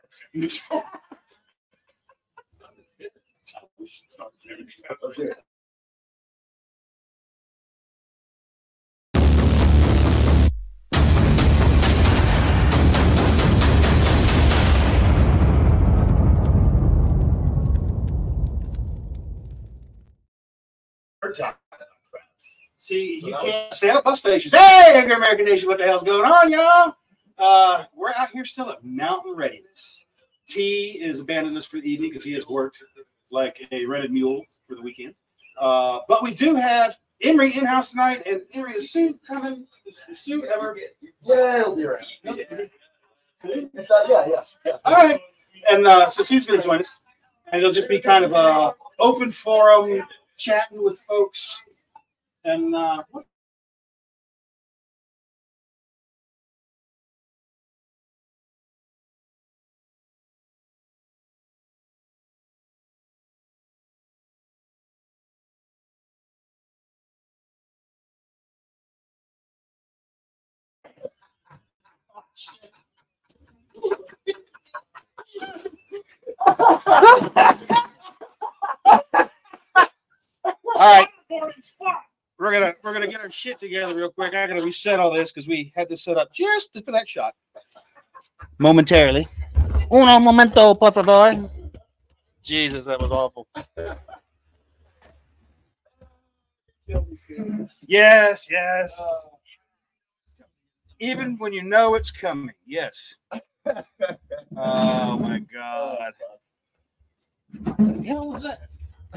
See, you can't stand up bus stations. Hey, Angry American Nation, what the hell's going on, y'all? We're out here still at Mountain Readiness. T is abandoning us for the evening because he has worked like a rented mule for the weekend. But we do have Emery in-house tonight, and Emery, is Sue coming? Is Sue ever? Yeah, it'll be around. It's, yeah. All right. And so Sue's going to join us, and it'll just be kind of a open forum, chatting with folks. And all right. We're gonna get our shit together real quick. I gotta reset all this because we had this set up just for that shot. Momentarily. Uno momento, por favor. Jesus, that was awful. Yes. Even when you know it's coming. Yes. Oh my God. What the hell was that?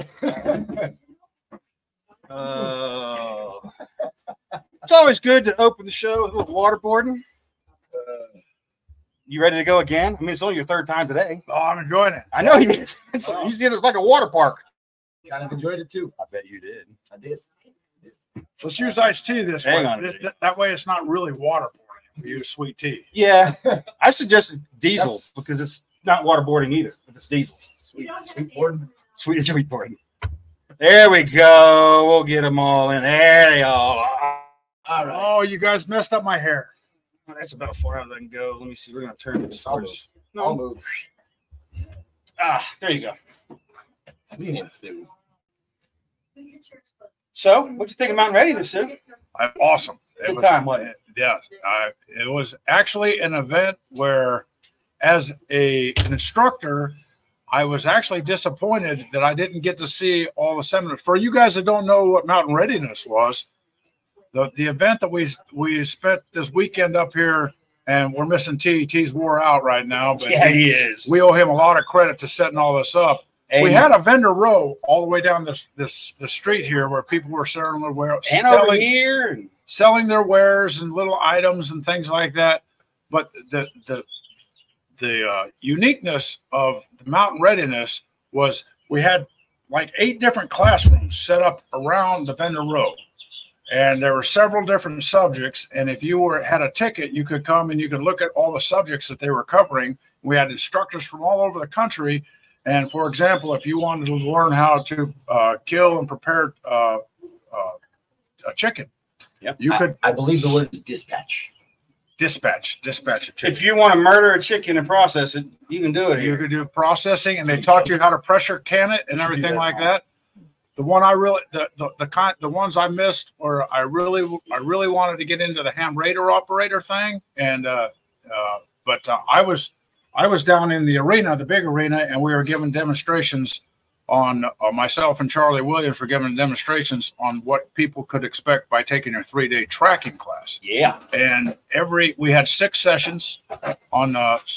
It's always good to open the show with a little waterboarding. You ready to go again? I mean, it's only your third time today. Oh, I'm enjoying it. I know you did. It's like a water park. Kind of enjoyed it too. I bet you did. I did. Let's use iced tea this Hang way. on. That way it's not really waterboarding. We use sweet tea. Yeah. I suggested diesel because it's not waterboarding either. It's diesel. Sweet boarding. There we go. We'll get them all in. There they all are. All right. Oh, you guys messed up my hair. Well, that's about far out I can go. Let me see. We're going to turn this towards. I'll move. There you go. Convenient, Sue. So, what'd you think of Mountain Readiness, Sue? Awesome. Good time, wasn't it? Yeah. It was actually an event where, as an instructor, I was actually disappointed that I didn't get to see all the seminars. For you guys that don't know what Mountain Readiness was, the event that we spent this weekend up here, and we're missing T. T's wore out right now. But yeah, he is. We owe him a lot of credit to setting all this up. We had a vendor row all the way down the street here where people were selling their wares, over here, selling their wares and little items and things like that. But the uniqueness of the Mountain Readiness was we had like 8 different classrooms set up around the vendor row, and there were several different subjects. And if you had a ticket, you could come and you could look at all the subjects that they were covering. We had instructors from all over the country. And for example, if you wanted to learn how to kill and prepare a chicken, you could. I believe the word is dispatch. Dispatch a chicken. If you want to murder a chicken and process it, you can do it here. You could do processing, and they taught you how to pressure can it and everything like that. The one I really, the ones I missed were I really wanted to get into the ham raider operator thing, and but I was down in the arena, the big arena, and we were giving demonstrations on myself and Charlie Williams were giving demonstrations on what people could expect by taking their 3-day tracking class. Yeah. And we had 6 sessions on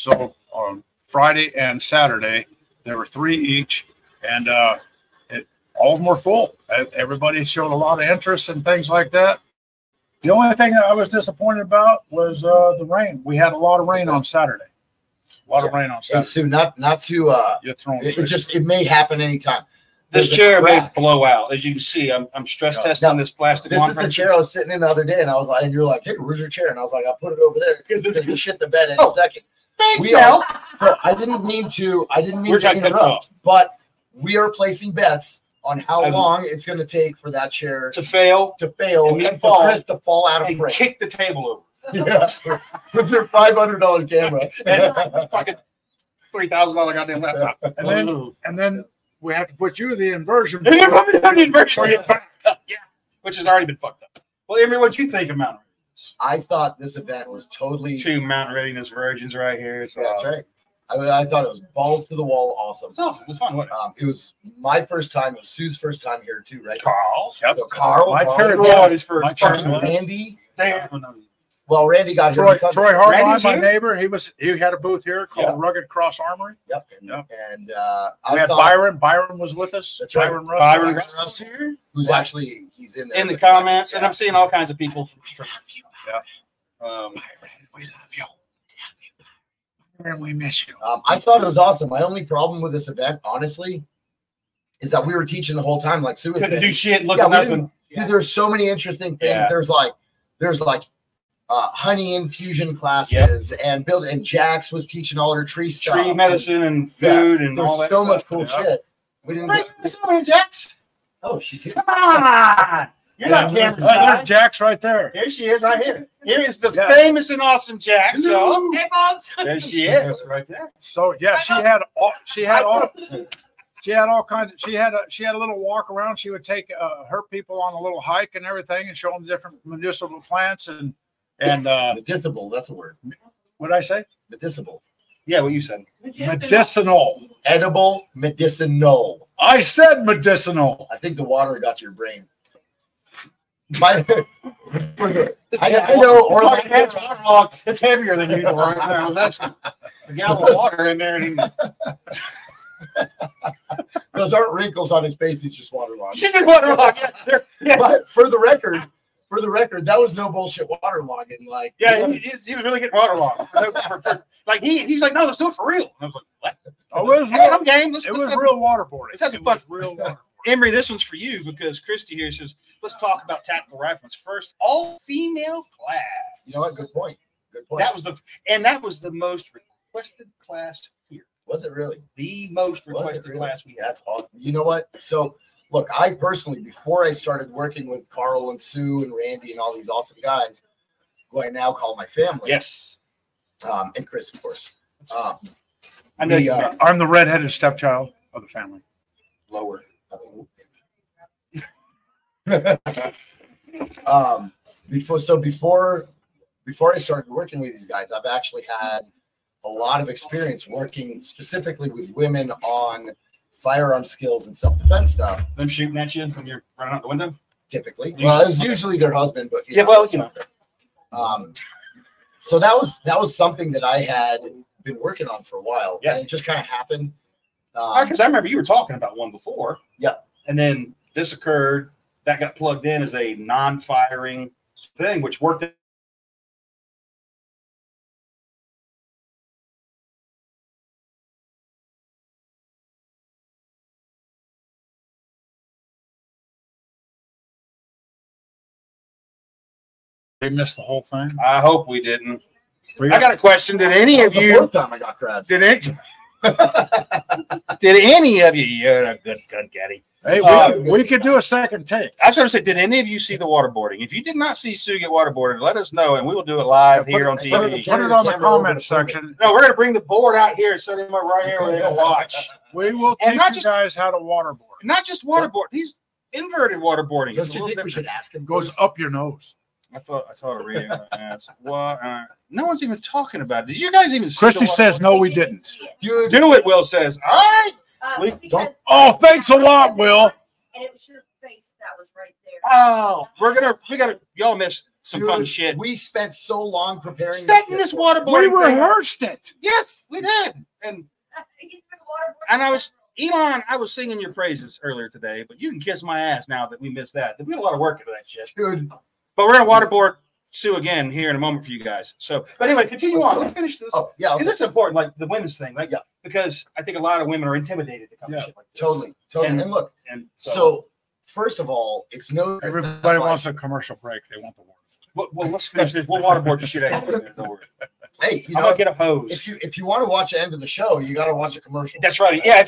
Friday and Saturday. There were 3 each, and all of them were full. Everybody showed a lot of interest and things like that. The only thing that I was disappointed about was the rain. We had a lot of rain on Saturday. A lot of rain on Saturday. And Sue, not to it may happen anytime. This chair may blow out, as you can see. I'm stress testing this plastic. This is the chair I was sitting in the other day, and I was like, and you're like, hey, where's your chair? And I was like, I put it over there because you shit the bed in a second. Thanks, Mel. So I didn't mean to interrupt, but we are placing bets on how long it's going to take for that chair to fail, and for Chris to fall out of frame. Kick the table over. Yeah, with your $500 camera and fucking $3,000 goddamn laptop. And then we have to put you in the inversion. Which has already been fucked up. Well, Emery, what'd you think of Mountain Readiness? I thought this event was totally. 2 Mountain Readiness virgins right here. It's awesome. Right. I thought it was balls to the wall awesome. It's awesome. It was fun. What? It was my first time. It was Sue's first time here too, right? Carl's. Yep. So Carl, my parents' first. Randy. Damn. Well, Randy got Troy here. Hartline, my neighbor, he had a booth here called Rugged Cross Armory. Yep. And we had Byron. Byron was with us. That's right. Byron Russ here. Who's actually he's in there in the comments, and I'm seeing all kinds of people from Byron, we love you. And we miss you. I thought it was awesome. My only problem with this event, honestly, is that we were teaching the whole time, like Sue was saying. Do shit, looking up, and there's so many interesting things. Yeah. There's like honey infusion classes and Jax was teaching all her tree stuff, tree medicine and food and all that. So much cool shit. We didn't. Get Jax. Oh, she's here. Come on. You're not camera. There's Jax right there. Here she is, right here. Here is the famous and awesome Jax. Y'all. Hey, folks. There she is, right there. So yeah, she had all kinds. She had a little walk around. She would take her people on a little hike and everything, and show them the different medicinal plants and medicinal. That's a word. What did I say? Medicinal. Yeah, what you said. Medicinal. Edible. Medicinal. I said medicinal. I think the water got to your brain. I know. Or it's heavier than usual. Right there. I was actually a gallon of water in there. And those aren't wrinkles on his face. He's just waterlogged. She's just waterlogged. Yeah. But for the record, that was no bullshit waterlogging. Like, he was really getting waterlogged. Like he's like, no, let's do it for real. And I was like, what? Oh, it was real. I'm game. It was real waterboarding. Let's have some fun. Real waterboarding. Emery, this one's for you because Christy here says, let's talk about tactical rifles first. All-female class. You know what? Good point. That was the most requested class here. Was it really? The most requested class we had. That's awesome. You know what? So, look, I personally, before I started working with Carl and Sue and Randy and all these awesome guys, who I now call my family. Yes. And Chris, of course. I know I'm the redheaded stepchild of the family. Lower. Before I started working with these guys, I've actually had a lot of experience working specifically with women on firearm skills and self-defense stuff. Them shooting at you when you're running out the window? Typically. Well, it was usually their husband, but you know. So that was something that I had been working on for a while. Yeah. And it just kind of happened. Because I remember you were talking about one before. Yeah. And then this occurred. That got plugged in as a non-firing thing, which worked. They missed the whole thing. I hope we didn't. I got a question. Did any of you? Fourth time I got crabs. Did any of you? You're a good caddy. Hey, we could do a second take. I was going to say, did any of you see the waterboarding? If you did not see Sue get waterboarded, let us know, and we will do it live here on TV. Put it on the comment section. No, we're going to bring the board out here and set him up right here where they can watch. We will teach you guys how to waterboard. Not just waterboard. These inverted waterboarding. Don't you think we should ask him? Goes up your nose. I thought I read it. What? No one's even talking about it. Did you guys even see? Christy says no, we didn't. You do it. Will says, all right. Oh, thanks a lot, Will. And it was your face that was right there. Oh, we gotta y'all miss some fun shit. We spent so long preparing setting this waterboard. We rehearsed it. Yes, we did. And I was Elon, I was singing your praises earlier today, but you can kiss my ass now that we missed that. We had a lot of work into that shit. Dude. But we're gonna waterboard Sue again here in a moment for you guys. So, but anyway, continue on. Let's finish this. Oh, yeah, because it's important, like the women's thing, like because I think a lot of women are intimidated to come to shit like this. Totally. And look, so first of all, it's no. Everybody wants a commercial break. They want the water. Well, let's finish this. We'll waterboard the shit out of you. Don't worry. Hey, I'm gonna get a hose. If you want to watch the end of the show, you got to watch a commercial. That's right. Yeah,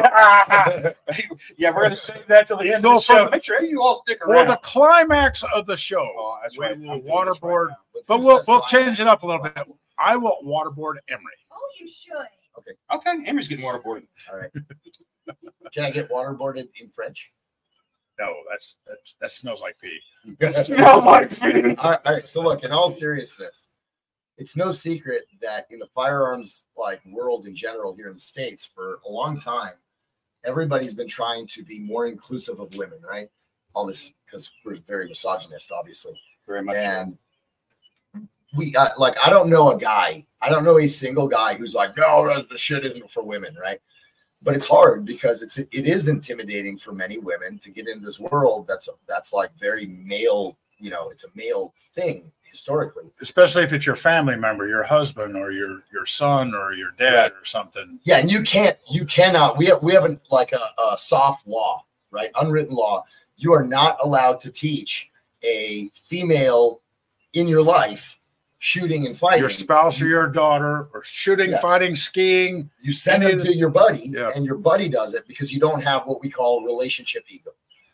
yeah. We're gonna save that till the end of the show. Make sure you all stick around for the climax of the show. That's right. We will waterboard, but we'll change it up a little bit. I will waterboard Emery. Oh, you should. Okay. Okay, Emery's getting waterboarded. All right. Can I get waterboarded in French? No, that smells like pee. Smells like food. All right. So look, in all seriousness, it's no secret that in the firearms like world in general here in the States for a long time, everybody's been trying to be more inclusive of women, right? All this because we're very misogynist, obviously. Very much. And we like, I don't know a single guy who's like, no, the shit isn't for women, right? But it's hard because it is intimidating for many women to get into this world that's like very male, it's a male thing historically. Especially if it's your family member, your husband or your son or your dad or something. Yeah, and you cannot, we haven't like a soft law, right? Unwritten law. You are not allowed to teach a female in your life shooting and fighting. Your spouse or your daughter, or shooting, fighting, skiing. You send them to your buddy, Yeah. and your buddy does it because you don't have what we call relationship ego.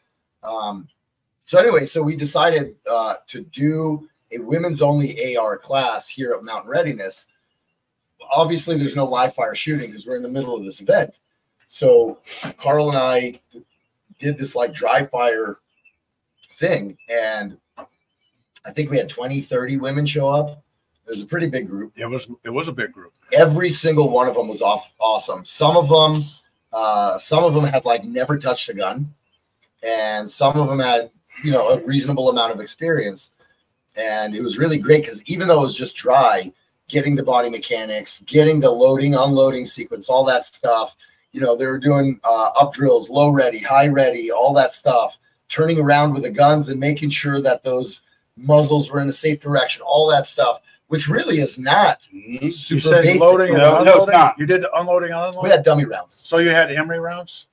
So anyway, so we decided to do a women's only AR class here at Mountain Readiness. Obviously, there's no live fire shooting because we're in the middle of this event. So Carl and I did this like dry fire thing, and I think we had 20, 30 women show up. It was a pretty big group. It was a big group. Every single one of them was awesome. Some of them had like never touched a gun, and some of them had, a reasonable amount of experience. And it was really great because even though it was just dry, getting the body mechanics, getting the loading, unloading sequence, all that stuff, they were doing up drills, low ready, high ready, all that stuff, turning around with the guns and making sure that those muzzles were in a safe direction, all that stuff, which really is not You super said basic. loading and No, unloading? it's not. You did the unloading and unloading? We had dummy rounds. So you had Emery rounds?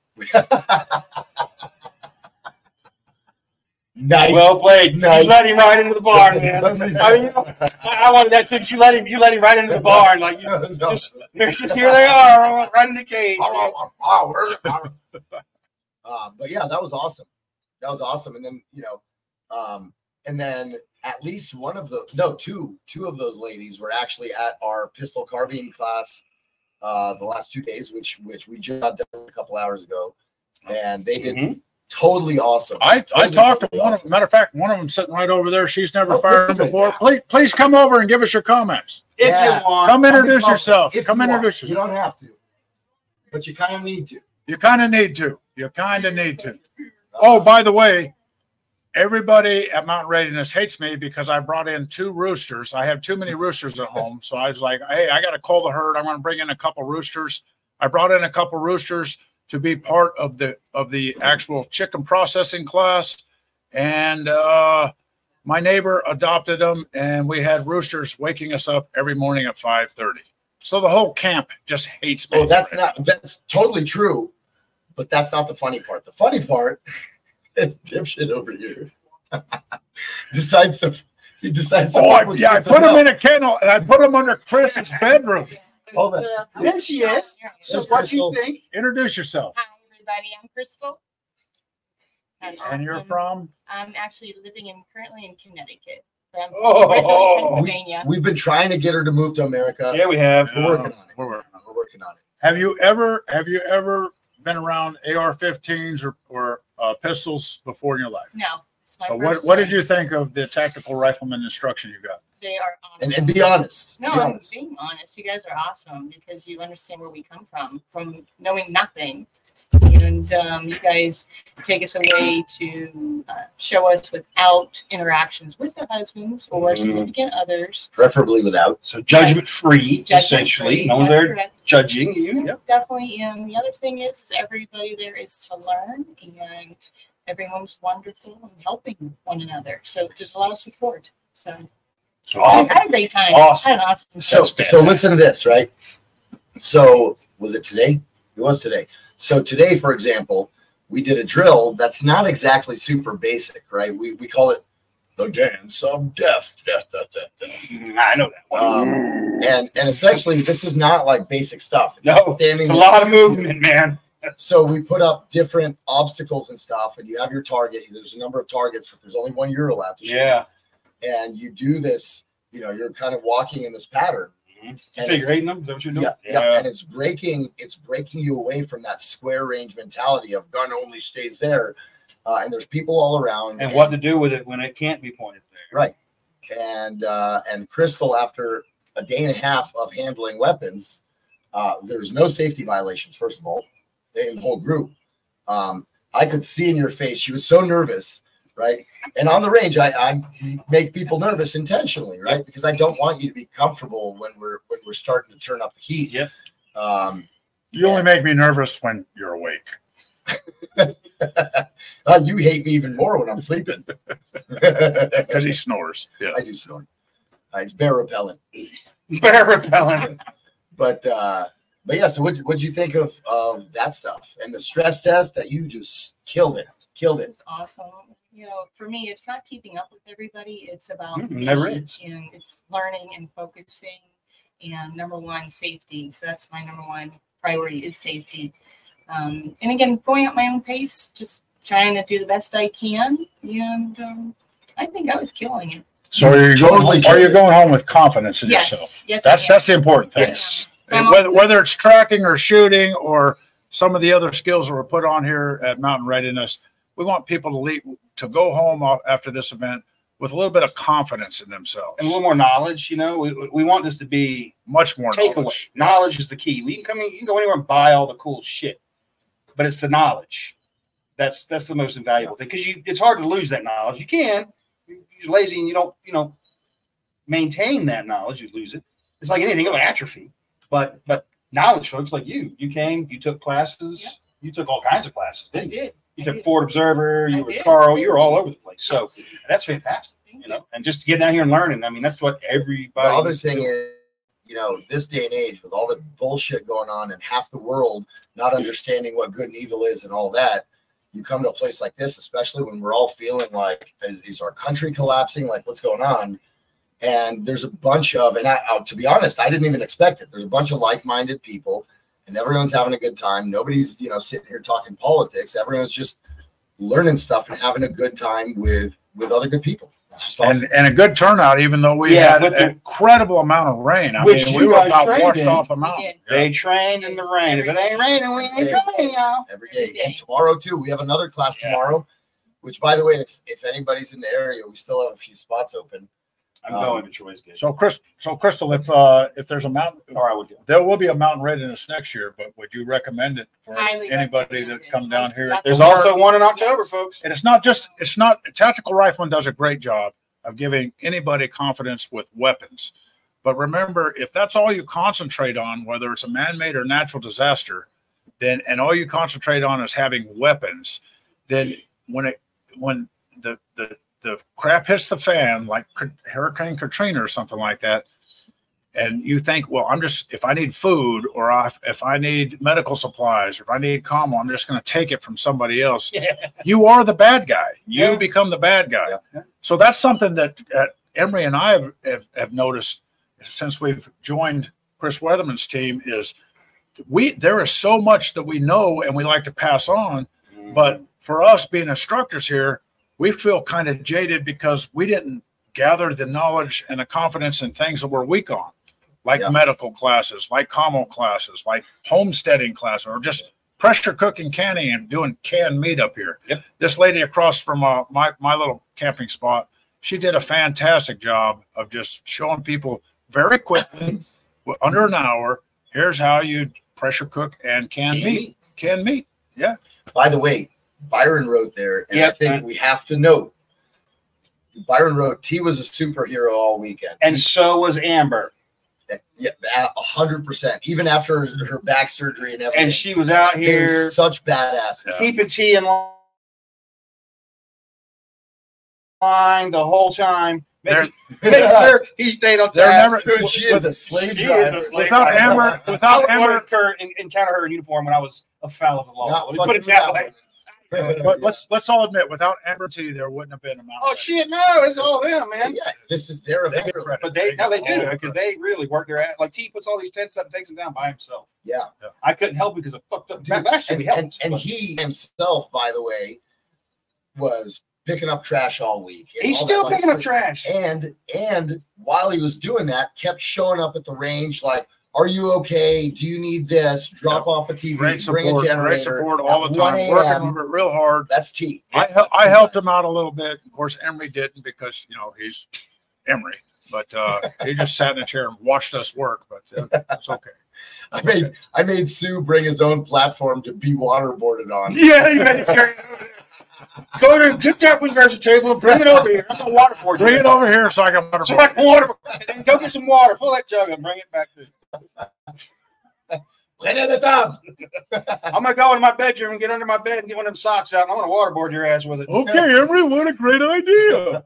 Nice. Well played. Nice. You let him right into the barn, man. I mean, I wanted that too. You let him right into the barn. Like just here they are, right in the cage. But yeah, that was awesome. And then, and then at least two of those ladies were actually at our pistol carbine class the last 2 days, which we just got done a couple hours ago, and they did totally awesome. I talked to one of them. Matter of fact, one of them sitting right over there. She's never fired before. Please come over and give us your comments. If you want. Come introduce yourself. If Come you introduce want. You yourself. don't have to, but you kind of need to. You kind of need to. Oh, by the way, everybody at Mountain Readiness hates me because I brought in 2 roosters. I have too many roosters at home. So I was like, hey, I got to call the herd. I'm going to bring in a couple roosters. I brought in a couple roosters to be part of the actual chicken processing class. And my neighbor adopted them, and we had roosters waking us up every morning at 5:30. So the whole camp just hates me. Oh, that's totally true, but that's not the funny part. The funny part is dipshit over here. He decides to. I put him in a kennel and I put him under Chris's bedroom. Hold on. There she is. So what you think? Introduce yourself. Hi, everybody. I'm Crystal. And you're from? I'm actually currently in Connecticut. But I'm Oh. originally Pennsylvania. We've been trying to get her to move to America. Yeah, we have. We're working on it. We're working. We're working on it. Have you ever been around AR-15s or pistols before in your life? No. It's my So first what did time. you think of the tactical rifleman instruction you got? They are awesome. And be honest. No, be I'm honest. being honest. You guys are awesome because you understand where we come from knowing nothing. And you guys take us away to show us without interactions with the husbands or significant others. Preferably without. So judgment free, Judgment essentially. free, No that's they're correct. judging you. Yep. Definitely. And the other thing is everybody there is to learn, and everyone's wonderful and helping one another. So there's a lot of support. So I had a great time. Awesome. I had an awesome So listen to this, right? So was it today? It was today. So today, for example, we did a drill that's not exactly super basic, right? We call it the dance of death. Death. I know that one. And essentially, this is not like basic stuff. It's No, standing it's a there. lot of movement, man. So we put up different obstacles and stuff, and you have your target. There's a number of targets, but there's only one you're allowed to shoot. Yeah. And you do this, you're kind of walking in this pattern. And Figure eighting them. Is that what you're doing? Yeah, and it's breaking you away from that square range mentality of gun only stays there. And there's people all around. And what to do with it when it can't be pointed there. Right. And Crystal, after a day and a half of handling weapons, there's no safety violations, first of all, in the whole group. I could see in your face, she was so nervous, right? And on the range, I make people nervous intentionally, right? Because I don't want you to be comfortable when we're starting to turn up the heat. Yep. You only make me nervous when you're awake. You hate me even more when I'm sleeping. Because he snores. Yeah. I do snore. It's bear repellent. Bear repellent. But yeah, so what'd you think of that stuff and the stress test that you just killed it? It was awesome. You know, for me, it's not keeping up with everybody. It's about never me, is. and it's learning and focusing. And number one, safety. So that's my number one priority is safety. And again, going at my own pace, just trying to do the best I can. And I think I was killing it. So are you going home with confidence in yourself? Yes. That's the important thing. Yes. And whether it's tracking or shooting or some of the other skills that were put on here at Mountain Readiness, we want people to go home after this event with a little bit of confidence in themselves And a little more knowledge. You know, we want this to be much more takeaway. knowledge. Knowledge is the key. You can go anywhere and buy all the cool shit, but it's the knowledge that's the most invaluable thing, because it's hard to lose that knowledge. You can. You're lazy and you don't maintain that knowledge. You lose it. It's like anything, it'll atrophy. But knowledge, folks, like you came, you took classes, you took all kinds of classes, didn't you? You took Ford Observer, you were Carl, you were all over the place. So that's fantastic, you know. And just to get down here and learning, I mean, that's what everybody. The other thing is, you know, this day and age with all the bullshit going on and half the world not understanding what good and evil is and all that, you come to a place like this, especially when we're all feeling like, is our country collapsing? Like, what's going on? And there's a bunch of, and to be honest, I didn't even expect it. There's a bunch of like-minded people, and everyone's having a good time. Nobody's, sitting here talking politics. Everyone's just learning stuff and having a good time with other good people. It's just awesome. And a good turnout, even though we had an incredible amount of rain. I mean, we were about washed off the mountain. They trained in the rain. If it ain't raining, we ain't training, y'all. Every day. And tomorrow, too, we have another class tomorrow, which, by the way, if anybody's in the area, we still have a few spots open. I'm going to Troy's Gate. So Crystal, if there's a mountain, or I would go. There will be a Mountain Readiness next year, but would you recommend it for Highly anybody that come down here? There's also one in October, folks. And it's not Tactical Rifleman does a great job of giving anybody confidence with weapons. But remember, if that's all you concentrate on, whether it's a man-made or natural disaster, and all you concentrate on is having weapons, then when the crap hits the fan, like Hurricane Katrina or something like that, and you think, well, if I need food or if I need medical supplies or if I need commo, I'm just going to take it from somebody else. Yeah. You are the bad guy. You become the bad guy. Yeah. So that's something that Emery and I have noticed since we've joined Chris Weatherman's team is there is so much that we know and we like to pass on, but for us being instructors here, we feel kind of jaded because we didn't gather the knowledge and the confidence in things that we're weak on, like medical classes, like commo classes, like homesteading classes, or just pressure cooking, canning, and doing canned meat up here. Yep. This lady across from my little camping spot, she did a fantastic job of just showing people very quickly, under an hour, here's how you pressure cook and can meat. Canned meat. Yeah. By the way, Byron wrote there, and I think we have to note, Byron wrote, T was a superhero all weekend. And so was Amber. Yeah, 100%. Even after her back surgery and everything. And she was out here. Such badass. Keeping T in line the whole time. He stayed on task. She is a slave driver. Without Amber, Kurt encounter her in uniform when I was afoul of the law. Let me put it that way. But let's all admit, without Amber T, there wouldn't have been a mountain. Oh shit, no, it's all them, man. Yeah, this is their event. But they do because they really work their ass. Like T puts all these tents up and takes them down by himself. Yeah. I couldn't help because of fucked up. Actually, and he himself, by the way, was picking up trash all week. and He's all that still kind of picking up stuff. trash. And while he was doing that, kept showing up at the range like, "Are you okay? Do you need this? Drop off a TV, Great bring a support, generator." great support all At the 1 time, a.m. working with it real hard. That's T. I helped him out a little bit. Of course, Emery didn't because he's Emery, but he just sat in a chair and watched us work. But it's okay. I made Sue bring his own platform to be waterboarded on. Yeah, you better carry it over there. Go there, get that Winchester table and bring it over here. I'm gonna water for you. Bring it over here so I can water. So I can water. And then go get some water. Fill that jug and bring it back to. Right at the top. I'm gonna go in my bedroom and get under my bed and get one of them socks out. And I'm gonna waterboard your ass with it. Okay, Emery, what a great idea.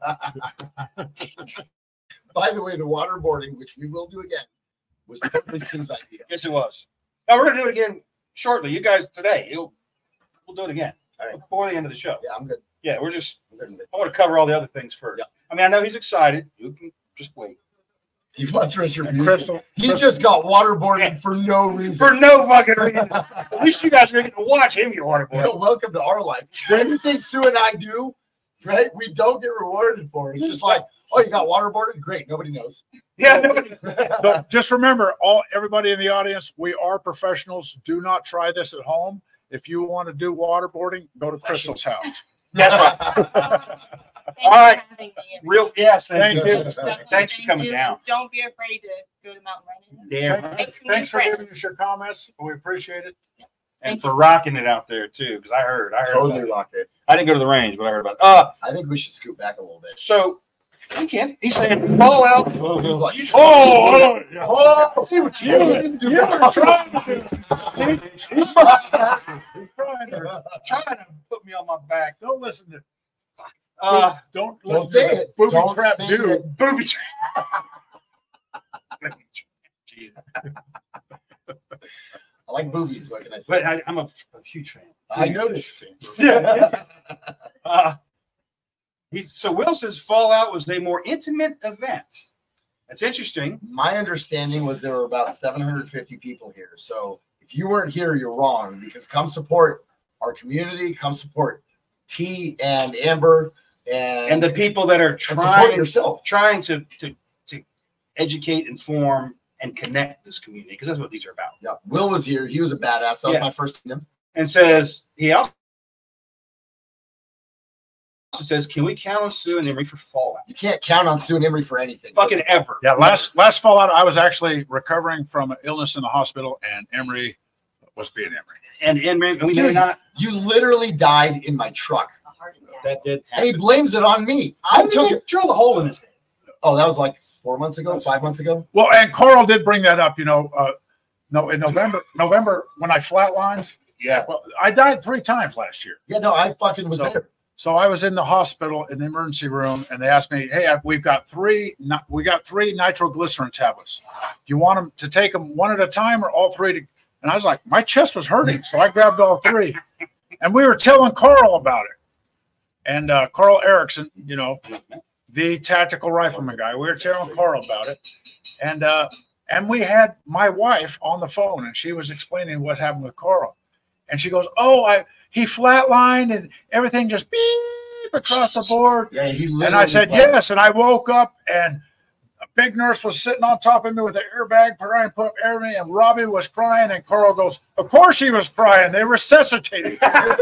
By the way, the waterboarding, which we will do again, was totally Sue's idea. Yes, it was. Now we're gonna do it again shortly. You guys today. We'll do it again All right. before the end of the show. Yeah, I'm good. Yeah, we're just. I'm good with it. I want to cover all the other things first. Yeah. I mean, I know he's excited. You can just wait. He wants retribution. Crystal, He just got waterboarded for no reason. For no fucking reason. At least you guys are going to watch him get waterboarded. Welcome to our life. Everything Sue and I do, right? We don't get rewarded for it. It's just like, oh, you got waterboarded? Great. Nobody knows. Yeah. Nobody, so just remember, everybody in the audience, we are professionals. Do not try this at home. If you want to do waterboarding, go to Crystal's house. that's right. Thanks All right. for having me. Real. Yes. Thank Thank you. you. Definitely Thanks for thank coming you. down. Don't be afraid to go to mountain running. Damn. Thanks, Thanks for giving us your comments. We appreciate it. And for rocking it out there too, because I heard. Totally about it. rocked it. I didn't go to the range, but I heard about it. I think we should scoot back a little bit. So you can. He's saying Fallout. Like, You just- Oh, see what you you were trying to do. He's Trying to. trying to put me on my back. Don't listen to. Don't Don't listen say to it. booby Don't trap say dude. it. Booby. I like boobies. What can I But say? I'm a huge fan. I noticed. Yeah. So Will says Fallout was a more intimate event. That's interesting. My understanding was there were about 750 people here. So if you weren't here, you're wrong, because come support our community, come support T and Amber And the people that are and support trying yourself. to educate, inform, and connect this community, because that's what these are about. Yeah, Will was here. He was a badass. That was Yeah. my first time. And says he also says, can we count on Sue and Emery for Fallout? You can't count on Sue and Emery for anything. Fucking ever. Yeah, last Fallout, I was actually recovering from an illness in the hospital, and Emery was being Emery. And Emery, we may not. You literally died in my truck, A heart attack. That did and he happen. blames it on me. I I took it. drilled a hole in his head. Oh, that was like 4 months ago, 5 months ago. Well, and Carl did bring that up. No, in November when I flatlined. Yeah. Well, I died 3 times last year. Yeah, no, I fucking was So- there. So I was in the hospital in the emergency room, and they asked me, "Hey, we got three nitroglycerin tablets. Do you want them to take them one at a time or all 3?" And I was like, my chest was hurting, so I grabbed all 3. And we were telling Carl about it. And Carl Erickson, the tactical rifleman guy, we were telling Carl about it. And we had my wife on the phone, and she was explaining what happened with Carl. And she goes, he flatlined and everything just beep across the board. Yeah, he. And I said, yes. And I woke up and a big nurse was sitting on top of me with an airbag, trying to put up air me, and Robbie was crying. And Carl goes, of course she was crying. They resuscitated.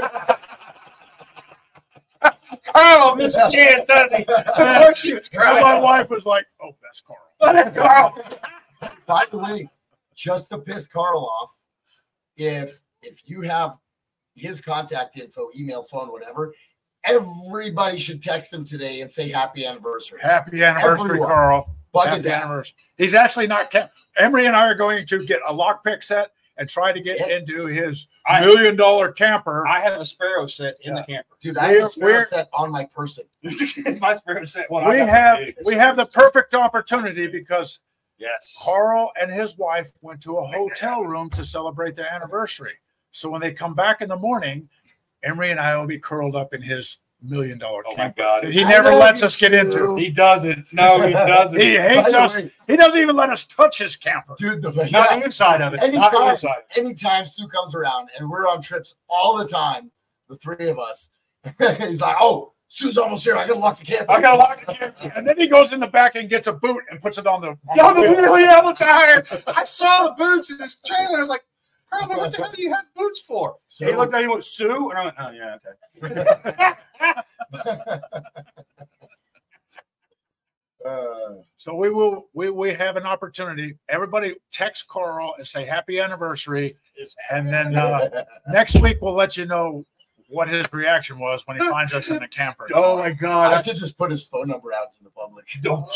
Carl misses a chance, does he? Of course she was And crying. my wife was like, oh, that's Carl. Oh, that's Carl. By the way, just to piss Carl off, if you have his contact info, email, phone, whatever, everybody should text him today and say happy anniversary. Happy anniversary, Everyone. Carl. Bug Happy his ass. anniversary. He's actually not Emery and I are going to get a lockpick set and try to get Yeah. into his I- $1 million camper. I have a Sparrow set in the camper. Dude, I have a Sparrow We're- set on my person. My Sparrow set. Well, we have the perfect opportunity because Yes. Carl and his wife went to a hotel room to celebrate their anniversary. So when they come back in the morning, Emery and I will be curled up in his $1 million Oh my camper. God. He I never love lets you, us get into. Sue. He doesn't. No, he doesn't. He By hates the us. way- He doesn't even let us touch his camper. Dude, Not the inside of it. Not the Anytime, inside. anytime Sue comes around, and we're on trips all the time, the 3 of us, he's like, oh, Sue's almost here. I gotta lock the camper. I gotta lock the camper. And then he goes in the back and gets a boot and puts it on the the tire. I saw the boots in this trailer. I was like, Carlo, what the hell do you have boots for? So he looked at me with Sue, and I went, oh, yeah, okay. So we have an opportunity. Everybody text Carl and say happy anniversary. And then next week we'll let you know what his reaction was when he finds us in the camper. Oh my God. I could just put his phone number out to the public. Don't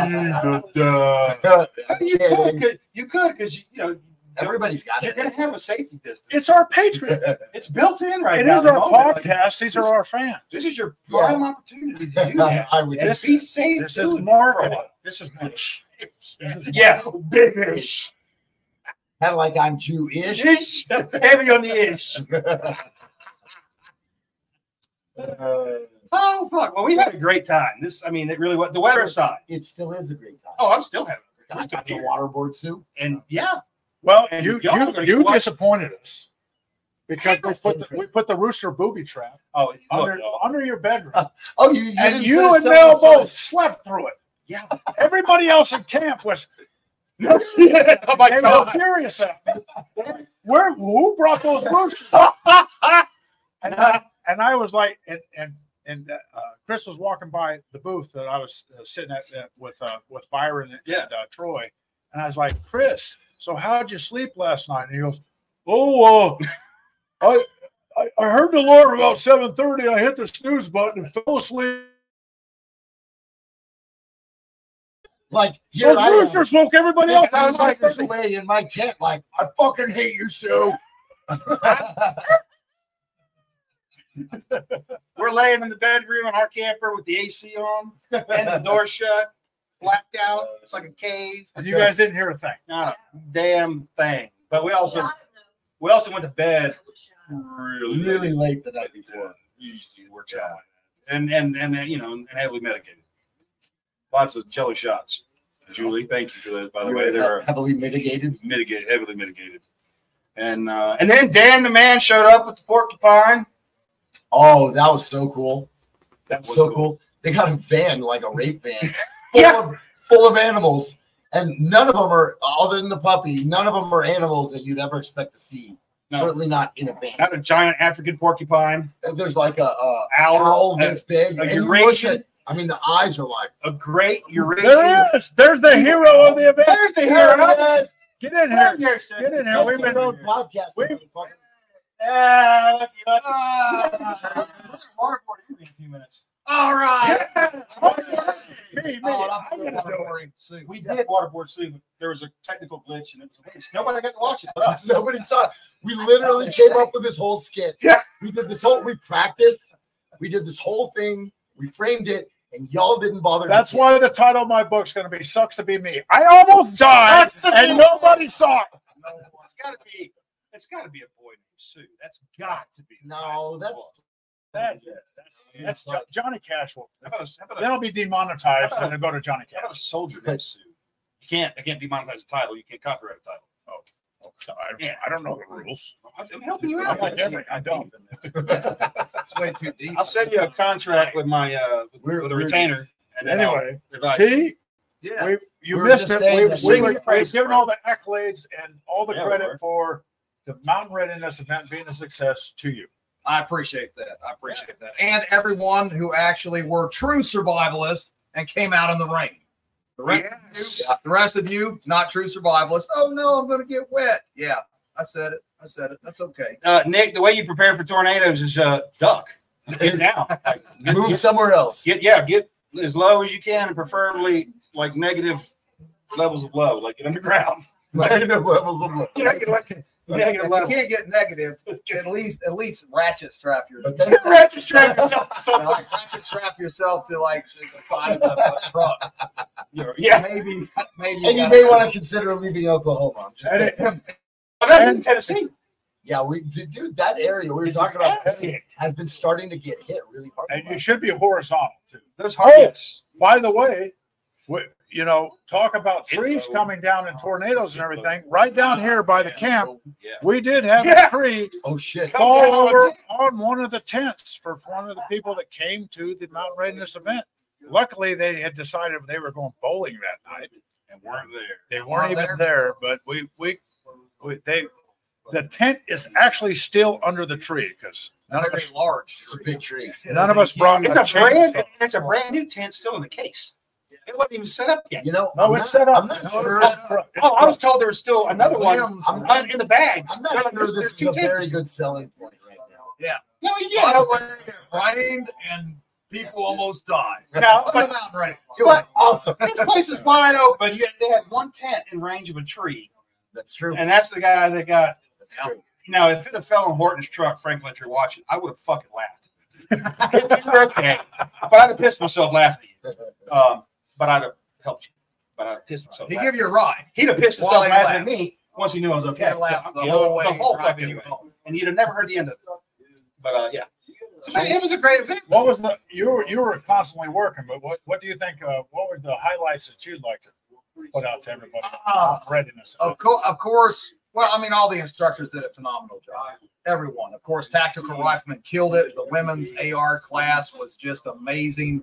you could, because you know everybody's got you're it. gonna have a safety distance. It's our Patriot. It's built in right It now. is our podcast. These are our fans. This is your prime opportunity to do that. I would. And be safe. This is doing it marketing. for a while. This is Yeah, big-ish. Kind of like I'm Jewish. Ish. Heavy on the ish. Oh fuck! Well, we had a great time. I mean, it really was. The weather aside, It still is a great time. oh, I'm still having. I got the waterboard suit. And yeah, Well, And you y'all are gonna you watch- disappointed us because we put the rooster booby trap oh, under your bedroom, Oh, you and didn't you finish and telling Mel the story. both slept through it. yeah. Everybody else in camp was Oh my they were God. furious at me. Who brought those roosters? And I was like, and Chris was walking by the booth that I was sitting at with Byron and Troy, and I was like, Chris, so how'd you sleep last night? And he goes, oh, I heard the Lord about 7:30. I hit the snooze button and fell asleep. Like here Those I am. roosters woke everybody else. I was like, there's a lady in my tent. Like, I fucking hate you, Sue. We're laying in the bedroom in our camper with the AC on and the door shut, blacked out. It's like a cave. And you guys didn't hear a thing. Not a damn thing. But we also went to bed really late the night before. Usually works out. And you know, and heavily medicated. Lots of jello shots. Julie, thank you for those, by the way. They're Heavily mitigated. heavily mitigated. And then Dan the man showed up with the porcupine. Oh, that was so cool. That was So cool. They got a van, like a rape van, Yeah. full of animals. And none of them are, other than the puppy, none of them are animals that you'd ever expect to see. No. Certainly not in a van. Not a giant African porcupine. There's like a Owl. this big. a And you Eurasian. look at- I mean, the eyes are like, A great Eurasian. There is. There's the hero of the event. There's the hero. yes. Get in here. Yes. Get in here. We've been Road podcast. we- Lucky. Waterboard in a few minutes. All right. Me. We did waterboard sleep. There was a technical glitch, and it was nobody got to watch it but us. Nobody saw it. We literally came up with this whole skit. Yeah. We practiced. We did this whole thing. We framed it, and y'all didn't bother. That's to why the title of my book's going to be "Sucks to Be Me." I almost died, and nobody saw it. No, it's got to be a boy named Sue. That's got to be. No, That's like- Johnny Cash. Will. How about Then I'll be demonetized, and then go to Johnny how about a Cash. soldier named Sue? I can't demonetize a title. You can't copyright a title. So I don't know the rules. I'm helping you I'm out. like Henry, I don't. It's way too deep. I'll send you a contract with my with a retainer. And then Anyway, if I, T, Yeah. you We were missed just it. saying We, that we, we- we've given all the accolades and all the Yeah, we credit were. for the Mountain Readiness event being a success to you. I appreciate that. And everyone who actually were true survivalists and came out in the rain. The rest of you, not true survivalists. Oh no, I'm going to get wet. Yeah, I said it. That's okay. Nick, the way you prepare for tornadoes is duck. Get down. Move somewhere else. Get as low as you can, and preferably like negative levels of low, like get underground. Negative levels of love. Negative If you level. can't get negative, at least ratchet strap yourself. Ratchet strap yourself to something. Like ratchet strap yourself to like the side of a truck. Yeah. Maybe. And you may want to consider leaving Oklahoma. I'm in Tennessee. Yeah, dude, that area we were talking about has been starting to get hit really hard. And you should be horizontal too. Those hard hits. By the way, you know, talk about trees coming down in tornadoes and everything. Right down here by the camp, Yeah. we did have Yeah. a tree Oh shit! fall down on over it. on one of the tents for one of the people that came to the mountain readiness event. Luckily, they had decided they were going bowling that night. And weren't there. They weren't even there, but the tent is actually still under the tree because none of Very us large. It's a big tree. none of us brought It's a chainsaw. it's a brand new tent still in the case. It wasn't even set up yet. You know, No, I'm it's not- set up. I'm not No, sure. it's set up. Oh, I was told there was still another one Limbs. in the bags. I'm not sure There's this is two a tents. very good selling point right now. No, By yeah. the way, it rained and people almost died. No, On but the mountain range. But this place is wide open. They had one tent in range of a tree, That's true. and that's the guy that got. That's true. Now, if it had fell on Horton's truck, Franklin, if you're watching, I would have fucking laughed. You're okay, but I'd have pissed myself laughing at you. But I'd have helped you. But I'd have pissed myself. He laughing. give you a ride. He'd have pissed While himself he laughing at laughed. me once he knew I was okay. He laughed the You know, whole way the whole driving fucking you way, home. and you'd have never heard the end of it. But yeah, so it was a great event. What was the you were constantly working, but what do you think? What were the highlights that you'd like to put out to everybody? Readiness. Of course. Well, I mean, all the instructors did a phenomenal job. Everyone. Of course, Tactical Rifleman killed it. The women's AR class was just amazing.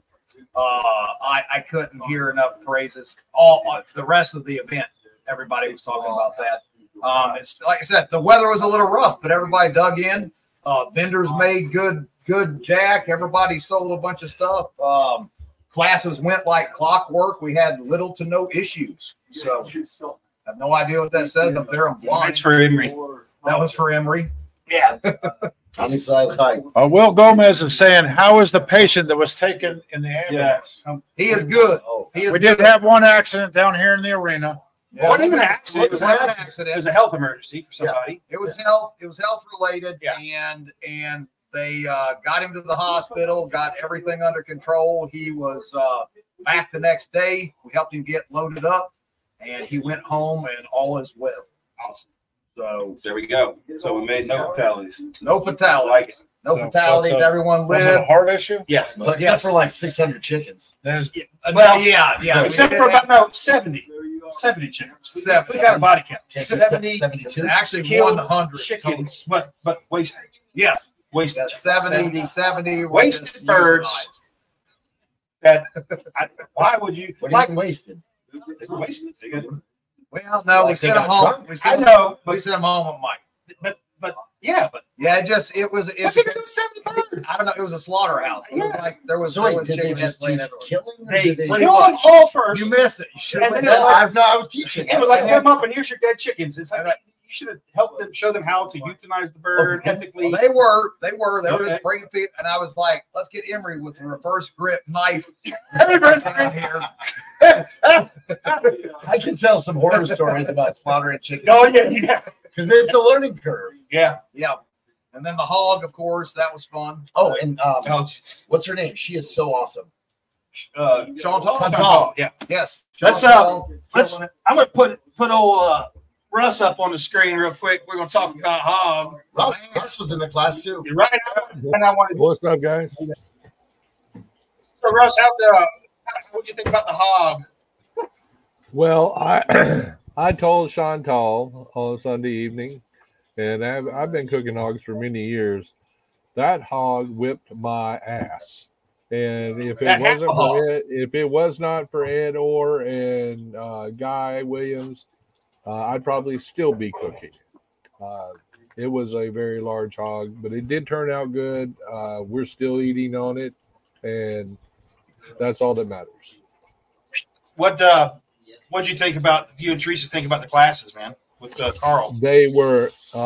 I couldn't hear enough praises. All the rest of the event, everybody was talking about that. It's like I said, the weather was a little rough, but everybody dug in. Vendors made good jack. Everybody sold a bunch of stuff. Classes went like clockwork. We had little to no issues. So I have no idea what that says up there. I'm blind. That's for Emory. That was for Emory. Yeah. Homicide hike. Will Gomez is saying, "How is the patient that was taken in the ambulance?" He is good. Oh, He is We did good. have one accident down here in the arena. It wasn't even an accident. It was, It an was an accident. accident. It was a health emergency for somebody. It was health. It was health related, Yeah. and they got him to the hospital, got everything under control. He was back the next day. We helped him get loaded up, and he went home, and all is well. Awesome. So There we go. So we made no fatalities. no fatalities. Like it. No So, fatalities. but, Everyone Was it a lived. heart issue? Yeah. but except for like 600 chickens. There's Well, yeah. Except for about 70 chickens. 70. We got a body count. Okay, 70 It's 72. actually killed 100 chickens, but wasted. Yes. Wasted. Yeah, 70 were Wasted just birds. euthanized. Why would you? What do you Like, mean wasted? they were wasted. They got- Well, no, we Like they sent him got home. drunk? We I sent him, know, we but sent him home with Mike. yeah, but Yeah, it was what's he gonna do with 70 birds? I don't know. It was a slaughterhouse. It was Yeah. like there was So wait, there was did they chicken just heads laying teach everywhere. killing? Or They did they killed pretty them much. all first. You missed it. You should And have then been it's like- I was teaching. It was like come up and here's your dead chickens. It's like you should have helped them, show them how to euthanize the bird ethically. Well, they were Okay. just bringing people, and I was like, let's get Emory with the reverse grip knife Everybody's down here. I can tell some horror stories about slaughtering chickens Oh yeah. because it's a learning curve. Yeah. Yeah, and then the hog, of course, that was fun. Oh, and Oh, what's her name? She is so awesome. Sean Tall. Tall. Yeah. Yes. Let's, Sean Tall, let's- killing it. I'm gonna put old Russ up on the screen real quick. We're gonna talk about hog. Russ was in the class too. Right now, and I want to. What's up, guys? So Russ, what'd you think about the hog? Well, I I told Chantal on Sunday evening, and I've been cooking hogs for many years. That hog whipped my ass, and if it wasn't for Ed, if it was not for Ed Orr and Guy Williams, I'd probably still be cooking. It was a very large hog, but it did turn out good. We're still eating on it, and that's all that matters. What'd you think about you and Teresa think about the classes, man? With Carl. They were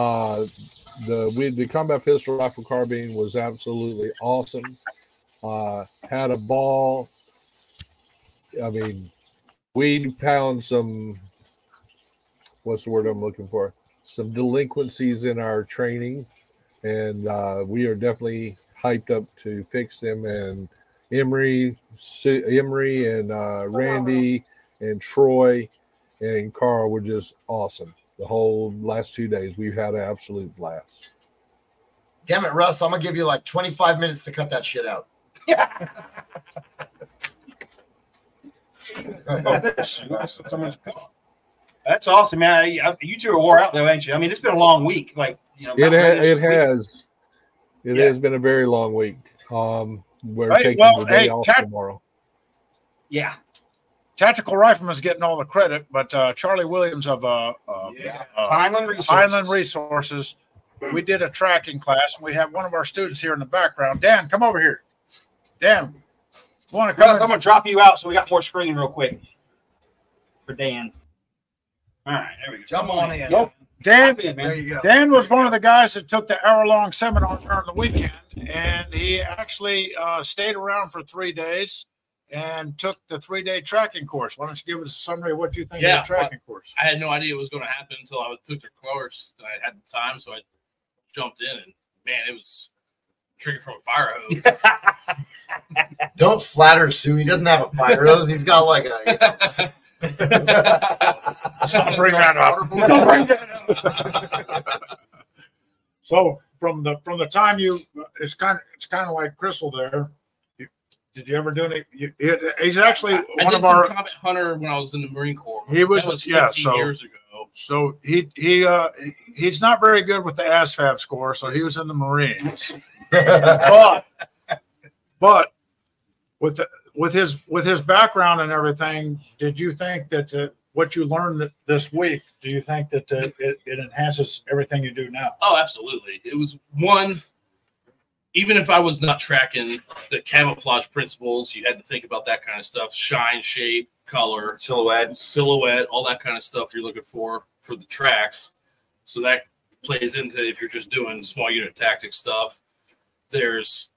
the combat pistol rifle carbine was absolutely awesome. Had a ball. I mean, we found some. What's the word I'm looking for? Some delinquencies in our training, and we are definitely hyped up to fix them. And Emory and Randy and Troy and Carl were just awesome. The whole last 2 days, we've had an absolute blast. Damn it, Russ! I'm gonna give you like 25 minutes to cut that shit out. That's awesome, man. You two are wore out though, ain't you? I mean, it's been a long week. Like, you know, It Mountain has. It Yeah. has been a very long week. We're Hey, taking well, the day hey, off Tat- tomorrow. Yeah. Tactical Rifleman's getting all the credit, but Charlie Williams of Pineland Resources. Highland Resources, we did a tracking class, and we have one of our students here in the background. Dan, come over here. Dan, want to Russ, come I'm in? gonna drop you out so we got more screen real quick for Dan. All right, there we go. Jump on in. Nope. Dan, Hop in, man. There you go. Dan was one of the guys that took the hour-long seminar during the weekend, and he actually stayed around for 3 days and took the 3-day tracking course. Why don't you give us a summary of what you think Yeah, of the tracking course? I had no idea it was going to happen until I took the course. I had the time, so I jumped in, and man, it was drinking from a fire hose. Don't flatter Sue. He doesn't have a fire hose. He's got like a. Let's not bring that up. Don't bring that up. So from the time it's kind of like Crystal there. Did you ever do any? He's actually I one did of some our. combat hunter when I was in the Marine Corps. He was- that was yeah, 15 so- years ago. So he's not very good with the ASVAB score, so he was in the Marines. but with his background and everything, did you think that what you learned this week? Do you think that it enhances everything you do now? Oh, absolutely. It was one. Even if I was not tracking the camouflage principles, you had to think about that kind of stuff: shine, shape, color, silhouette, all that kind of stuff you're looking for the tracks. So that plays into if you're just doing small unit tactic stuff. There's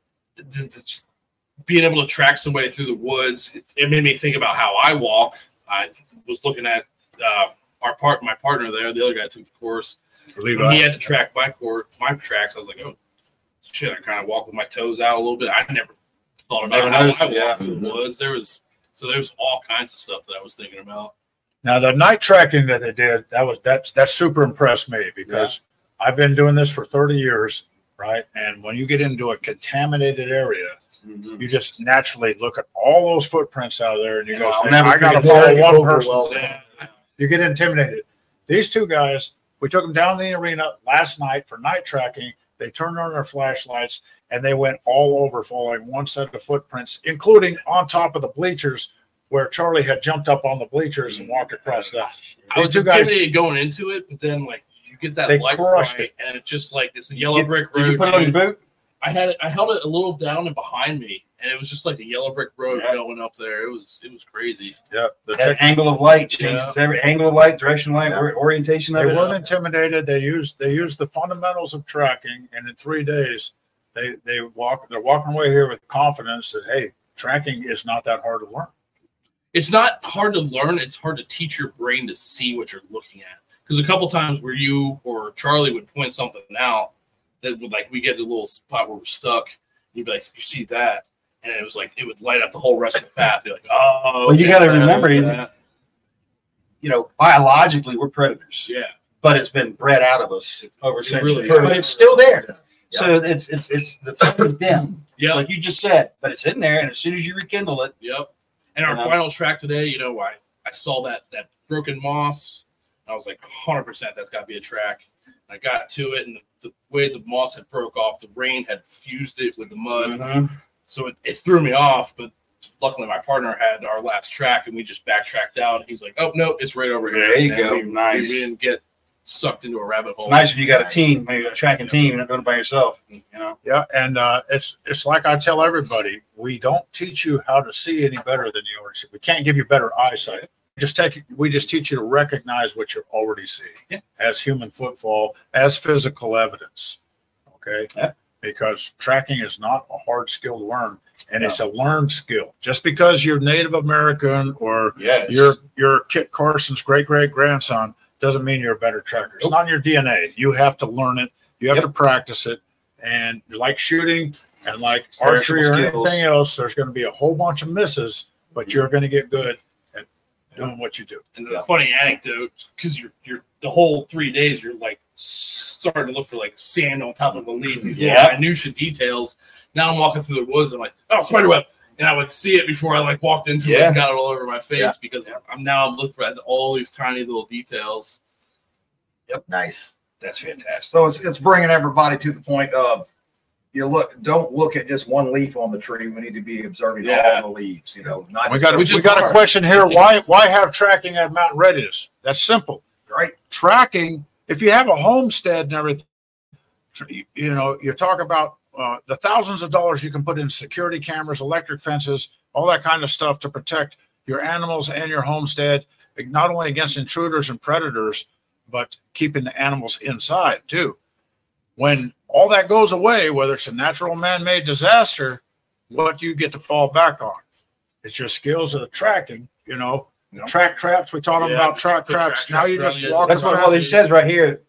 just being able to track somebody through the woods. It made me think about how I walk. I was looking at my partner there, the other guy took the course. When he had to track my tracks. I was like, oh shit! I kind of walk with my toes out a little bit. I never thought about how I walk through the woods. There's all kinds of stuff that I was thinking about. Now the night tracking that they did, that super impressed me because I've been doing this for 30 years, right? And when you get into a contaminated area, you just naturally look at all those footprints out there, and you go, "I got to follow one person." You get intimidated. These two guys, we took them down to the arena last night for night tracking. They turned on their flashlights and they went all over following one set of footprints, including on top of the bleachers where Charlie had jumped up on the bleachers and walked across that. I was intimidated going into it, but then like you get that light right, and it's just like it's a yellow brick road. Did you put it on your boot? I held it a little down and behind me, and it was just like a yellow brick road going up there. It was crazy. Yeah, that angle of light changes every angle of light, direction of light, orientation of it. They weren't intimidated. They used the fundamentals of tracking, and in 3 days, they're walking away here with confidence that hey, tracking is not that hard to learn. It's not hard to learn. It's hard to teach your brain to see what you're looking at. Because a couple times where you or Charlie would point something out that would like we get a little spot where we're stuck. You'd be like, "You see that?" And it was like it would light up the whole rest of the path. You're like, "Oh." Well, you got to remember, biologically we're predators. Yeah. But it's been bred out of us over centuries. Really But it's still there. Yeah. So it's the flame is dim. Yeah. Like you just said, but it's in there, and as soon as you rekindle it. Yep. And our final track today, I saw that broken moss. I was like, 100% that's got to be a track. I got to it, and the way the moss had broke off, the rain had fused it with the mud. So it threw me off, but luckily my partner had our last track, and we just backtracked out. He's like, oh, no, it's right over here. There you and go. We Nice. We didn't get sucked into a rabbit hole. It's nice if you got a team, maybe a tracking team, and not going by yourself. Yeah, and it's like I tell everybody, we don't teach you how to see any better than you already see. We can't give you better eyesight. We just teach you to recognize what you already see as human footfall, as physical evidence. Okay, because tracking is not a hard skill to learn, and it's a learned skill. Just because you're Native American or you're Kit Carson's great grandson doesn't mean you're a better tracker. It's not in your DNA. You have to learn it. You have to practice it. And like shooting and like archery or anything else, there's going to be a whole bunch of misses, but you're going to get good at doing what you do. And the funny anecdote, because you're the whole 3 days, you're like starting to look for like sand on top of a leaf, these little minutia details. Now I'm walking through the woods, and I'm like, oh, spider web. and I would see it before I like walked into it and got it all over my face because I'm looking for all these tiny little details. Yep, nice. That's fantastic. So it's bringing everybody to the point of don't look at just one leaf on the tree. We need to be observing all the leaves. Not we got a question here. Why have tracking at Mountain Readiness? That's simple. Great tracking. If you have a homestead and everything, you talk about the thousands of dollars you can put in security cameras, electric fences, all that kind of stuff to protect your animals and your homestead, not only against intruders and predators, but keeping the animals inside too. When all that goes away, whether it's a natural man-made disaster, what do you get to fall back on? It's your skills of tracking, track traps. We taught them about track traps. Now you just walk. That's what he says right here.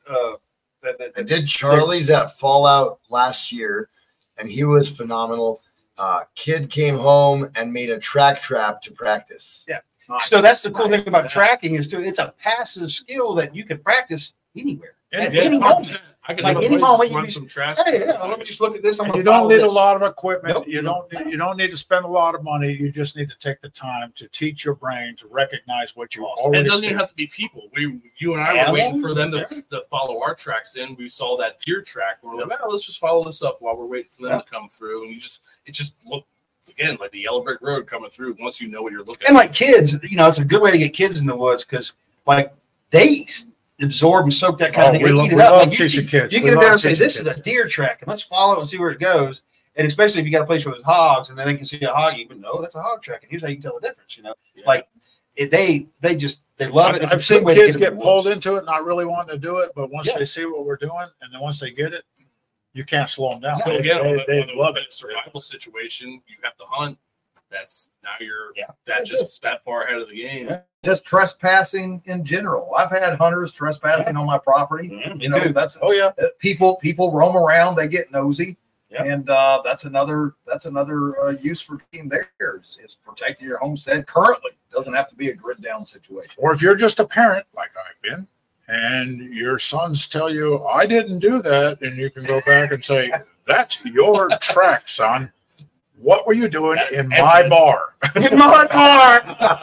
I did Charlie's at Fallout last year, and he was phenomenal. Kid came home and made a track trap to practice. Yeah. So that's the cool thing about tracking is it's a passive skill that you can practice anywhere. At any moment. I can like any moment run some trash. Hey, let me just look at this. You don't need a lot of equipment. Nope. You don't need to spend a lot of money. You just need to take the time to teach your brain to recognize what you already. And it doesn't even have to be people. You and I were waiting for them to follow our tracks in. We saw that deer track. We're like, let's just follow this up while we're waiting for them to come through. And it just looked again like the yellow brick road coming through. Once you know what you're looking at. And like kids, it's a good way to get kids in the woods because like they absorb and soak that kind of thing. They eat it up. Like you get in there and say, "This is a deer track, and let's follow it and see where it goes." And especially if you got a place where there's hogs, and then they can see a hog, even know that's a hog track. And here's how you can tell the difference. Like they love it. I've seen kids get pulled into it, not really wanting to do it, but once they see what we're doing, and then once they get it, you can't slow them down. So again, they love it. Survival situation, you have to hunt. That's now you're that far ahead of the game. Just trespassing in general. I've had hunters trespassing on my property. That's people roam around, they get nosy, and that's another use for being there is protecting your homestead. Currently, doesn't have to be a grid down situation. Or if you're just a parent like I've been, and your sons tell you I didn't do that, and you can go back and say that's your track, son. What were you doing in my bar? In my bar.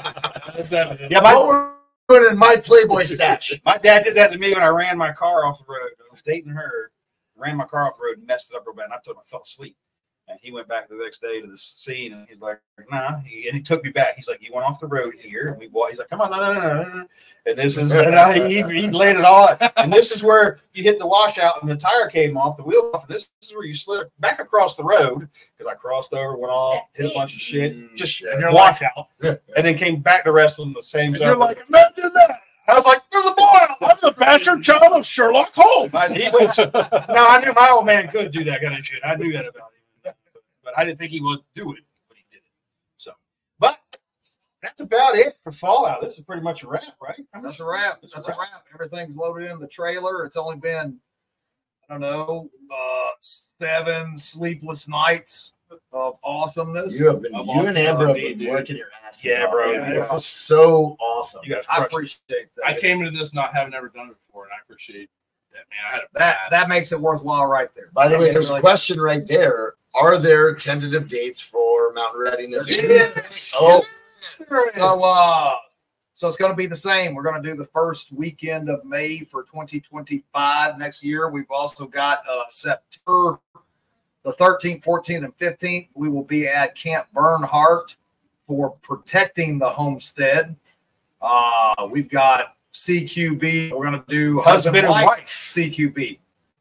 What were you doing in my Playboy stash? My dad did that to me when I ran my car off the road. I was dating her, ran my car off the road and messed it up real bad. And I told him I fell asleep. And he went back the next day to the scene and he's like, nah. And he took me back. He's like, you went off the road here. And he's like, come on, no. And this is, he laid it all. And this is where you hit the washout and the tire came off, the wheel off. And this is where you slid back across the road because I crossed over, went off, hit a bunch of shit, just washout. And then came back to rest on the same side. You're like, imagine that. I was like, there's a boy. I'm the bastard child of Sherlock Holmes. No, I knew my old man could do that kind of shit. I knew that about him. But I didn't think he would do it, but he did it. So, but that's about it for Fallout. This is pretty much a wrap, right? That's a wrap. That's a wrap. Everything's loaded in the trailer. It's only been, 7 sleepless nights of awesomeness. You and Amber have been working your ass. Yeah, bro. It was so awesome. I appreciate that. I came into this not having ever done it before, and I appreciate that, man. I had a blast. That makes it worthwhle right there. By the way, there's a question right there. Are there tentative dates for Mountain Readiness? Yes. So it's going to be the same. We're going to do the first weekend of May for 2025 next year. We've also got September the 13th, 14th, and 15th. We will be at Camp Bernhardt for protecting the homestead. We've got CQB. We're going to do husband and wife CQB.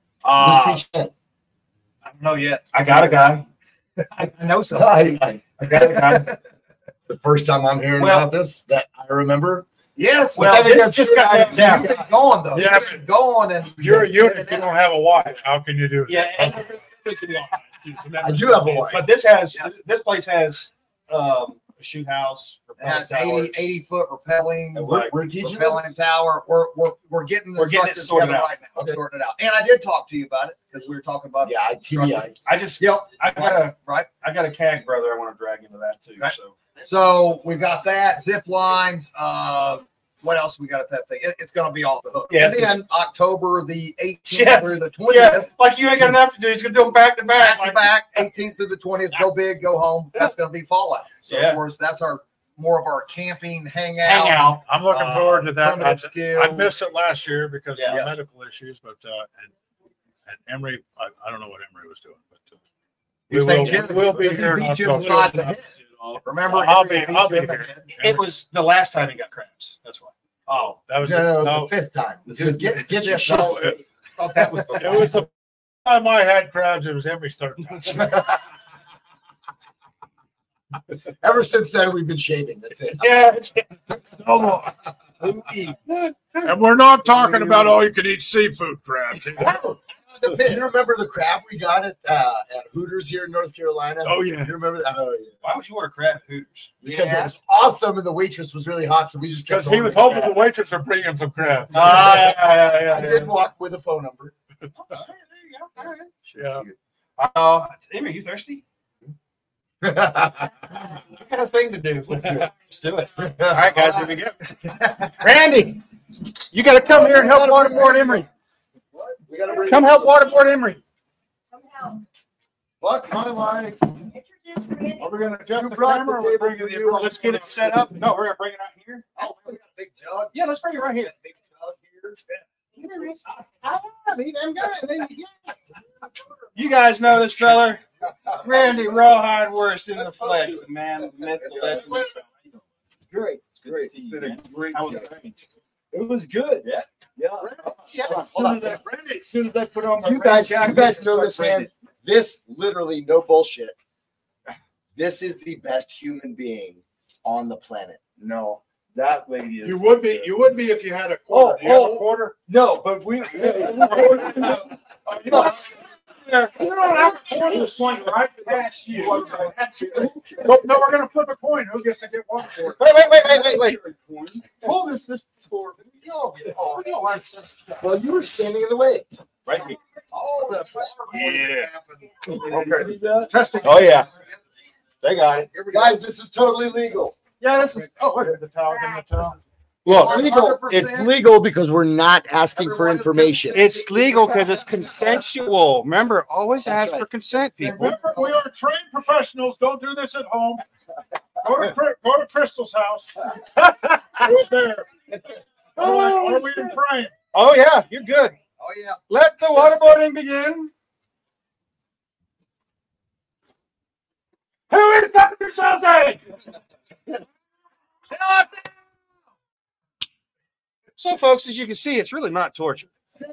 I don't know yet. I got a guy. I know somebody. I got a guy. The first time I'm hearing about this that I remember. Yes. Well, it's just got down. Going though. Yes. Going and you're a unit. You don't have a wife. How can you do that? Yeah. I do have a wife. But this place has a shoot house. It has 80-foot rappelling. We're teaching rappelling tower. We're getting the it sorted out right now. Okay. Sorting it out. And I did talk to you about it because we were talking about TBI. I got a CAG brother I want to drag into that too. Right. So we've got that, zip lines, what else we got at that thing? It's going to be off the hook. Yeah, And then October the 18th Yeah. through the 20th. Yeah, like you ain't got enough to do. He's gonna do them back to back. Back to back, 18th through the 20th. Go big, go home. That's going to be Fallout. So Yeah. of course, that's more of our camping hangout. Hang out. I'm looking forward to that. primitive skills. I missed it last year because Yeah. of medical issues, but and Emery, I don't know what Emery was doing, but He's we will, taking care of we'll it. be This there. beat in you October. upside the head. Remember, I'll be Henry beat you in the here. head. It was the last time he got crabs. That's why. Oh, that was No, no. the fifth time. Dude, Get your yeah, shit. no, it, Thought that was it was the time I had crabs. It was Emery's third time. Ever since then, we've been shaving. That's it. Yeah, it's No more. And we're not talking about all you can eat seafood crabs. You remember the crab we got at Hooters here in North Carolina? Oh, yeah. You remember that? Oh, yeah. why would you order crab at Hooters? Because it was awesome and the waitress was really hot, so we just kept Because he was ordering hoping the crab. waitress would bring him some crabs. I did walk with a phone number. Oh, there you go. All right. Yeah. Amy, you thirsty? All We got a thing to do. Let's do it. Let's do it. All right, guys, here we go. Randy, you got to come here and help waterboard Emery. We gotta bring Come help waterboard Emery. Come help. Fuck my life. Introduce Randy. Are we going to adjust You the brought camera? the Or we're table bringing for the you. Let's get it set up. No, we're gonna bring it out here. Oh, we got a big jug. Yeah, let's bring it right here. Big jug here. You guys know this fella, Randy Rawhide Worst in the flesh, the man, the myth, the legend. Great. Great. It's been a great How was weekend. It was good. Yeah. Yeah. As soon as I put on my You guys know this, man. This literally, no bullshit. This is the best human being on the planet. No, that lady is. You would be if you had a quarter. Do you have a quarter? No, but we. You don't have a quarter this point right past you. No, we're gonna flip a coin. Who gets to get one quarter? Wait. Pull this forward. Well, you were standing in the way. Right here. All the Yeah. happened. Testing. Oh, yeah. They got it. Here we go. Guys, this is totally legal. Yeah, this was. Oh, look at the towel. Give me the towel. Look, legal. it's legal because we're not asking for information. It's legal because it's consensual. Remember, always ask for consent, people. Remember, we are trained professionals. Don't do this at home. Go to Crystal's house. Do it there. Are we in frame? Oh, yeah, you're good. Oh, yeah. Let the waterboarding begin. Who is Dr. Something? So, folks, as you can see, it's really not torture.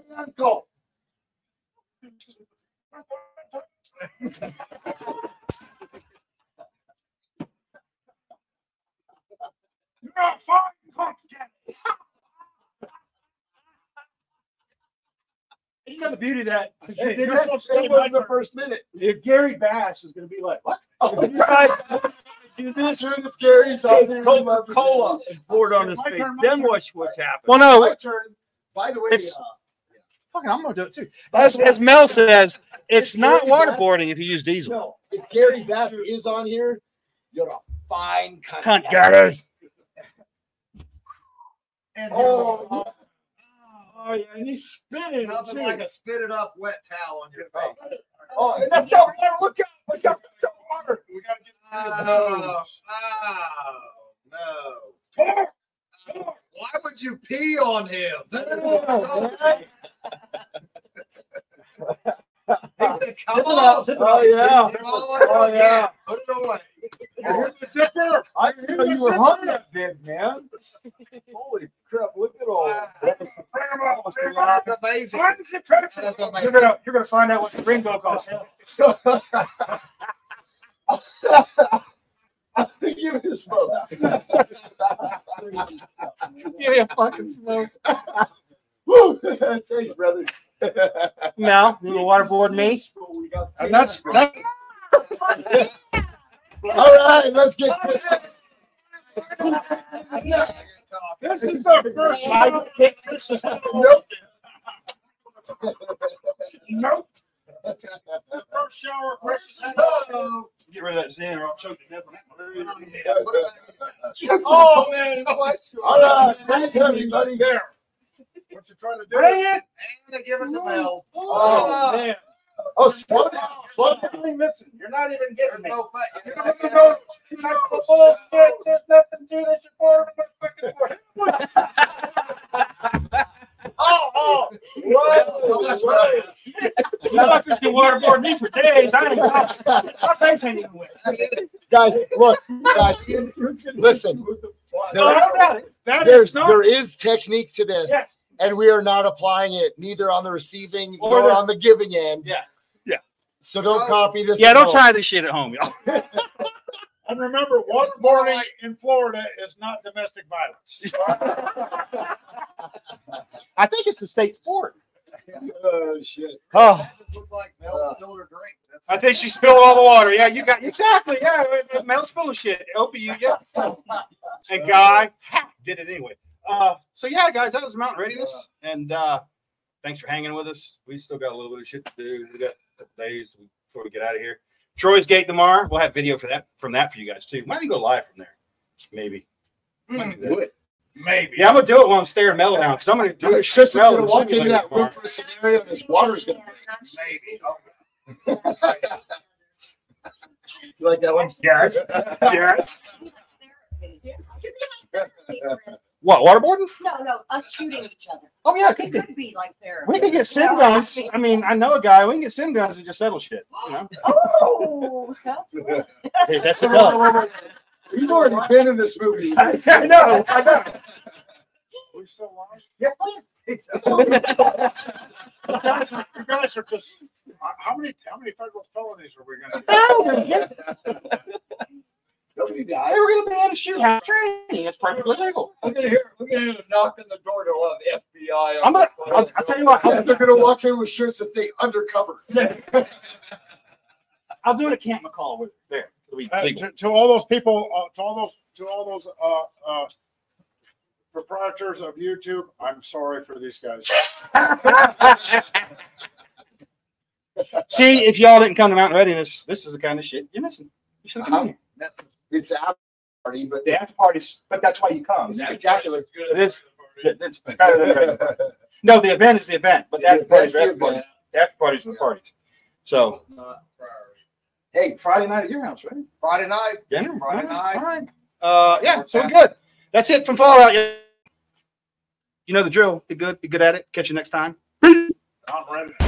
You're not fucking complicated. You know the beauty of that? Hey, You're you're supposed supposed to to say say the the first minute. If Gary Bass is going to be like, what? Oh, you guys do this. Gary's Coca-Cola and poured on his My face. turn, my Then turn. what's happened? Well, no, My turn. By the way, It's- fucking, I'm going to do it too. As Mel says, it's not waterboarding if you use diesel. no, if Gary Bass is on here, you're a fine cunt. Cunt, Gary. And Oh, yeah, and he's spinning. nothing like a spit it up wet towel on your face. Oh, and that's how look out, that's how water. We got to get Oh, no. Why would you pee on him? Come on. Oh, yeah. Oh, yeah. Put it away. Here's the zipper. I didn't know you were hung that big, man. Holy crap, look at all that. That's amazing. That's amazing. You're gonna find out what the Ringo costs. Give me the smoke. Give me a fucking smoke. Woo. Thanks, brother. Now, you gonna waterboard me? And that's All right, let's get this. this is the first shower. Nope. The first shower Chris has had. Get rid of that sand or I'll choke to death on that. Oh man, All right, thank you, everybody. There. What you trying to do? Bring it. And give it to Mel. Oh man. Oh, slow down, slow down. Listen, you're not even getting There's me. no fight. You're not even going. You're not going bullshit. There's nothing to this for. Oh. Right. Motherfuckers can waterboard me for days. I ain't touching. My face ain't even wet. Guys, look, guys, listen. No, I don't doubt it. There is technique to this, Yeah. and we are not applying it neither on the receiving Or nor the- on the giving end. Yeah. So don't copy this. Yeah, at don't home. try this shit at home, y'all. And remember, waterboarding in Florida is not domestic violence. I think it's the state sport. Oh shit. Oh, This looks like Mel spilled her drink. That's I think she spilled all the water. Yeah, you got exactly. Yeah, Mel spilled shit. Opie, you yeah. And Guy did it anyway. So yeah, guys, that was Mountain Readiness, and thanks for hanging with us. We still got a little bit of shit to do. We got a couple days before we get out of here. Troy's Gate tomorrow. We'll have video for that for you guys too. Might even go live from there. Maybe. Might do that. Maybe. Yeah, I'm gonna do it while I'm staring Mel down. Because I'm gonna do a shit Tristan's Mel gonna and walk into simulate that tomorrow. room for a scenario, and his water's gonna. Maybe. You like that one? Yes. Yes. Therapy. What, waterboarding? No, us shooting each other. Oh yeah, It could be like therapy. we could get sim guns. I mean, I know a guy. We can get sim guns and just settle shit. You know? Oh, sounds good. Hey, that's a dub. You've already been in this movie. I know. We still live? Yeah. You guys are just. How many federal felonies are we going to Nobody They died. were going to be able to shoot house training. It's perfectly legal. We're gonna hear a knock on the door to FBI. I'll tell you what. They're gonna walk in with shirts that they undercover. I'll do it at Camp McCall with there. It'll be legal. to all those people, to all those proprietors of YouTube, I'm sorry for these guys. See, if y'all didn't come to Mountain Readiness, this is the kind of shit you're missing. You should have come here. It's the after party, but The after parties, but that's why you come. It's spectacular. It is. It's better than the regular. No, the event is the event, but the after parties are after parties. The after parties are the parties. So, hey, Friday night at your house, right? Friday night. Dinner. Friday night. All right. Yeah, so we're good. That's it from Fallout. You know the drill. Be good. Be good at it. Catch you next time. I'm ready.